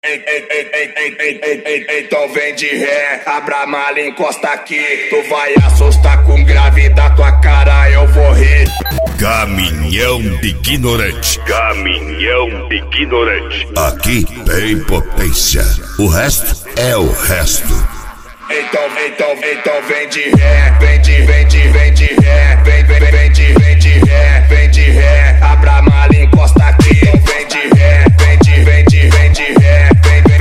Então vem de ré, abra a mala, encosta aqui. Tu vai assustar com grave da tua cara, eu vou rir. Caminhão de ignorante. Caminhão de ignorante. Aqui tem potência. O resto é o resto. Então vem de ré, vem de ré, vem de ré, abra a mala, encosta aqui. Vem de ré, vem de ré,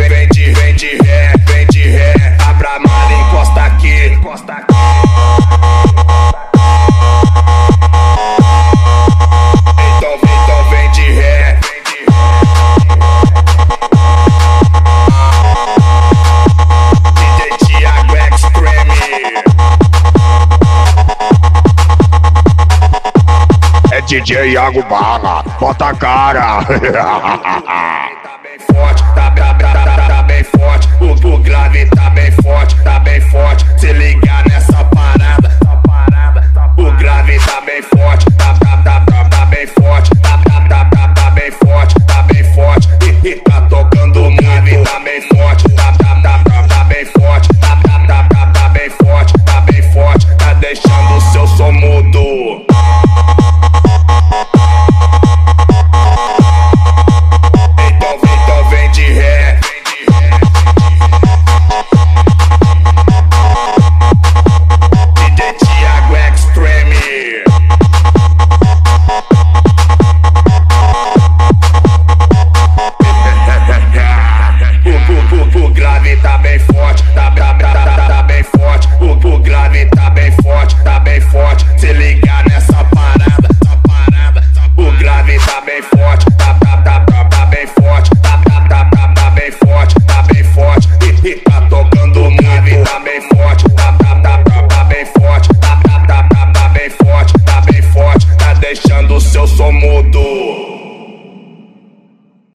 vem de ré, abra a mala, encosta aqui, encosta aqui. Então vem de ré. DJ Iago Barra, bota a cara. Tá bem forte, tá bem forte. O grave tá bem forte. Se ligar nessa parada, o grave tá bem forte, tá bem forte, tá bem forte. E tá tocando o grave, tá bem forte, tá bem forte, tá bem forte, tá deixando o seu som mudo. O grave tá bem forte, tá bem forte. O grave tá bem forte, se ligar nessa parada, o grave tá bem forte, tá bem forte, tá bem forte. E tá tocando o grave, tá bem forte, tá bem forte, tá bem forte, tá deixando o seu som mudo.